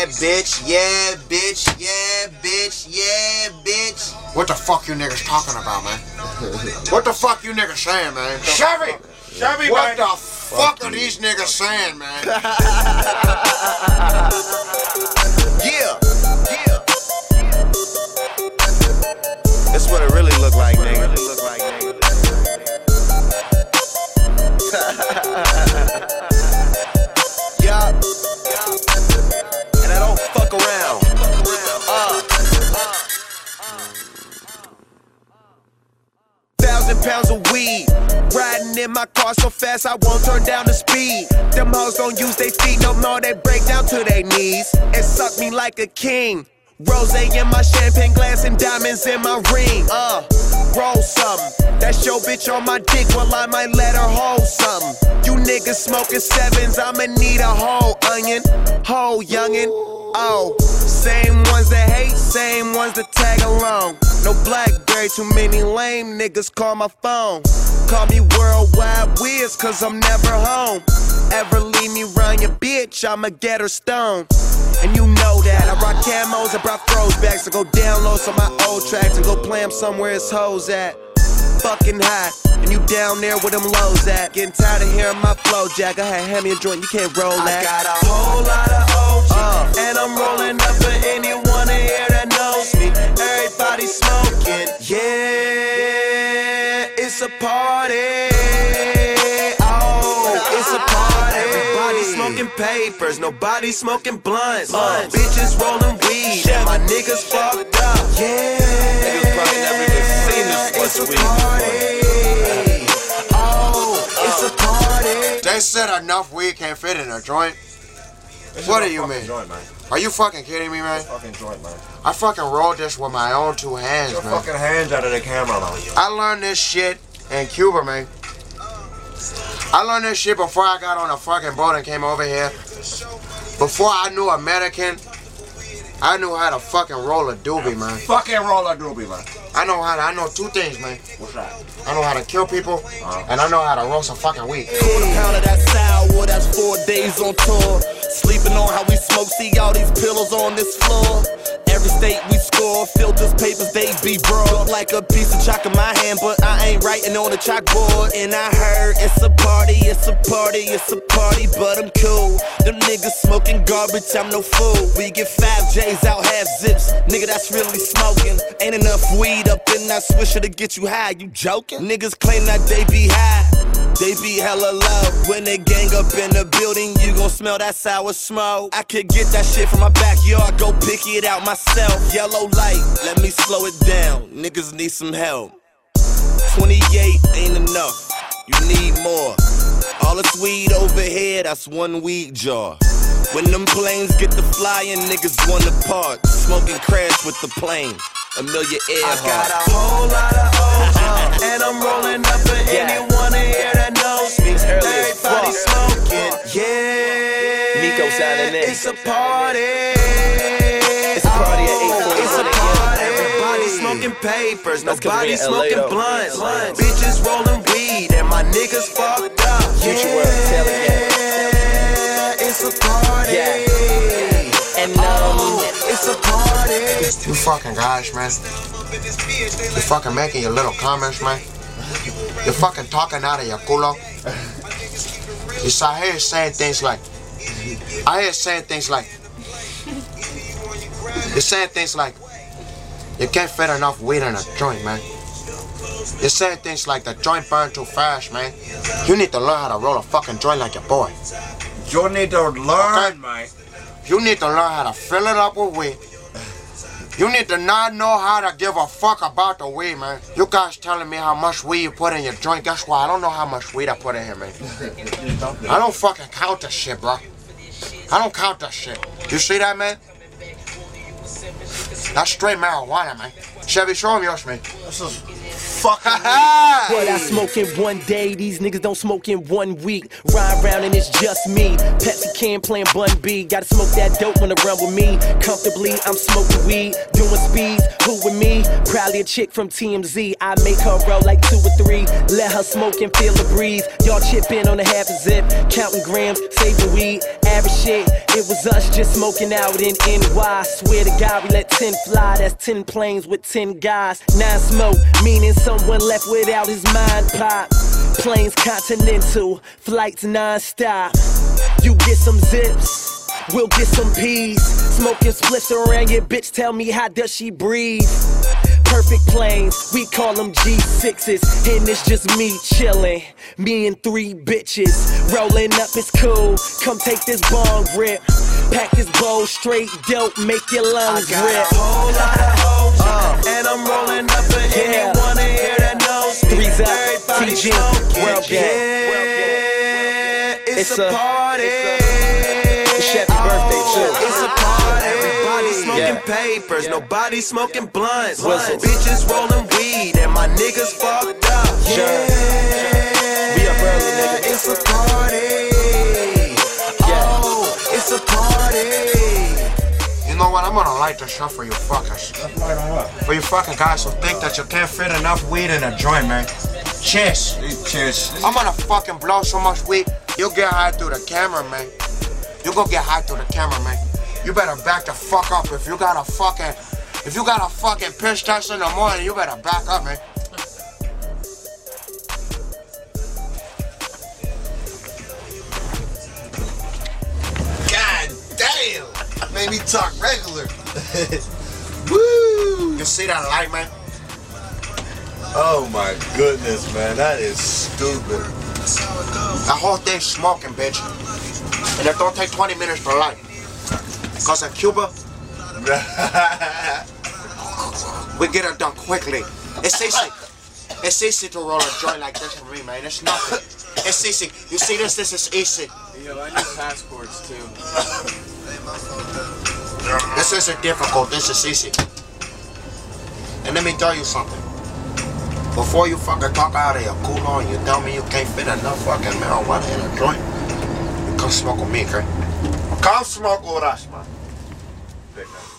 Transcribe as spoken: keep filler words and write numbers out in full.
Yeah, bitch, yeah, bitch, yeah, bitch, yeah, bitch. What the fuck you niggas talking about, man? What the fuck you niggas saying, man? Chevy! Chevy, what man. the fuck, fuck are these niggas saying, man? Yeah, yeah. That's what it really look like, nigga. Really look like, nigga. Yeah. And I don't fuck around. Uh. Thousand pounds of weed. Riding in my car so fast I won't turn down the speed. Them hoes don't use their feet no more, they break down to their knees and suck me like a king. Rose in my champagne glass and diamonds in my ring. Uh, roll something. That's your bitch on my dick, well I might let her hold something. You niggas smoking sevens, I'ma need a whole onion, whole youngin'. Oh, same ones that hate, same ones that tag along. No Blackberry, too many lame niggas call my phone. Call me worldwide whiz, cause I'm never home. Ever leave me round your bitch, I'ma get her stoned. And you know that I rock camos, I brought throwbacks. I go download some of my old tracks and go play them somewhere it's hoes at. Fucking hot, and you down there where them lows at. Getting tired of hearing my flow, Jack. I had hand me a joint, you can't roll that. I got a whole lot of O G, uh, and I'm rolling up for anyone in here that knows me. Everybody smoking, yeah, it's a party. Oh, it's a party. Everybody smoking papers, nobody smoking blunts. Uh, bitches rolling weed, and my niggas fucked up. Yeah, niggas probably never even seen this. It's a party. Oh, it's a party. They said enough weed can't fit in a joint. What do you mean? Joint, man. Are you fucking kidding me, man? It's a fucking joint, man. I fucking rolled this with my own two hands, Get your man. fucking hands out of the camera, man. I learned this shit in Cuba, man. I learned this shit before I got on a fucking boat and came over here. Before I knew American, I knew how to fucking roll a doobie, man. Fucking roll a doobie, man. I know how to, I know two things, man. What's that? I know how to kill people, uh-huh. and I know how to roll some fucking weed. Quarter pound of that sour, that's four days on tour. Sleeping on how we smoke, see all these pillows on this floor. Every state we score, filters, papers, they be broad. Like a piece of chalk in my hand, but I ain't writing on the chalkboard. And I heard it's a party, it's a party, it's a party, but I'm cool. Them niggas smoking garbage, I'm no fool. We get five J's out, half zips, nigga that's really smoking. Ain't enough weed up in that swisher to get you high, you joking? Niggas claim that they be high, they be hella low. When they gang up in the building, you gon' smell that sour smoke. I could get that shit from my backyard, go pick it out myself. Yellow light, let me slow it down. Niggas need some help. twenty-eight ain't enough, you need more. All this weed over here, that's one weed jar. When them planes get to flying, niggas wanna park. Smoking crash with the plane, a million air I got heart. a whole lot of O G, and I'm rolling up for yeah. anyone in here that knows me. Everybody smoking, yeah. Nico signing in. It's a party. It's a party at eight forty. It's a party. Everybody smoking papers, nobody smoking blunts. Bitches rolling weed, and my niggas fucked up. Future world, tell it, yeah. It's a party. Yeah. And um, it's a party. You fucking guys, man. You fucking making your little comments, man. You fucking talking out of your culo. You see, I hear you saying things like, I hear you saying things like, you're saying things like, you can't fit enough weed in a joint, man. You're saying things like the joint burned too fast, man. You need to learn how to roll a fucking joint like your boy. You need to learn, okay? Man. You need to learn how to fill it up with weed. You need to not know how to give a fuck about the weed, man. You guys telling me how much weed you put in your joint. Guess what? I don't know how much weed I put in here, man. I don't fucking count that shit, bro. I don't count that shit. You see that, man? That's straight marijuana, man. Chevy, show him yours, man. This is fucking weed. What I smoke in one day, these niggas don't smoke in one week. Ride around and it's just me. Pepsi can playing Bun B. Gotta smoke that dope when I run with me. Comfortably, I'm smoking weed, doing speeds. Who with me? Probably a chick from T M Z. I make her roll like two or three. Let her smoke and feel the breeze. Y'all chip in on a half a zip, counting grams, saving weed. Average shit, it was us just smoking out in N Y. Swear to God, we let ten fly. That's ten planes with ten guys. Nine smoke, meaning someone left without his mind pop. Planes continental, flights non-stop. You get some zips, we'll get some peas. Smoking spliffs around your bitch, tell me how does she breathe? Perfect planes, we call them G sixes. And it's just me chillin', me and three bitches. Rolling up, it's cool, come take this bong rip. Pack this bowl straight dope, make your lungs I got rip. a whole lot of hoes, uh, and I'm rolling up for yeah. anyone to hear that knows. Three's up, Everybody T G, smoking, World Gang. yeah. It's, It's a, a- party. It's Chef's birthday, too. It's a party. Everybody smoking Yeah. papers, nobody smoking blunts. Whistles. Bitches rolling weed, and my niggas fucked up. Sure. Yeah. We up early, nigga. It's a party. Oh, it's a party. You know what? I'm gonna light the shit for you fuckers. Light on what? For you fucking guys who think that you can't fit enough weed in a joint, man. Cheers. Cheers. I'm gonna fucking blow so much weed, you'll get high through the camera, man. You gonna get high through the camera, man. You better back the fuck up. If you got a fucking, if you got a fucking piss test in the morning, you better back up, man. God damn. Made me talk regular. Woo! You see that light, man? Oh my goodness, man. That is stupid. The whole thing's smoking, bitch. And it don't take twenty minutes to light. Cause in Cuba, we get it done quickly. It's easy. It's easy to roll a joint like this for me, man. It's nothing. It's easy. You see this? This is easy. Yo, I need passports too. This isn't difficult. This is easy. And let me tell you something. Before you fucking talk out of your culo and you tell me you can't fit enough fucking marijuana in a joint, you come smoke with me, okay? Come smoke with us, man. Big man.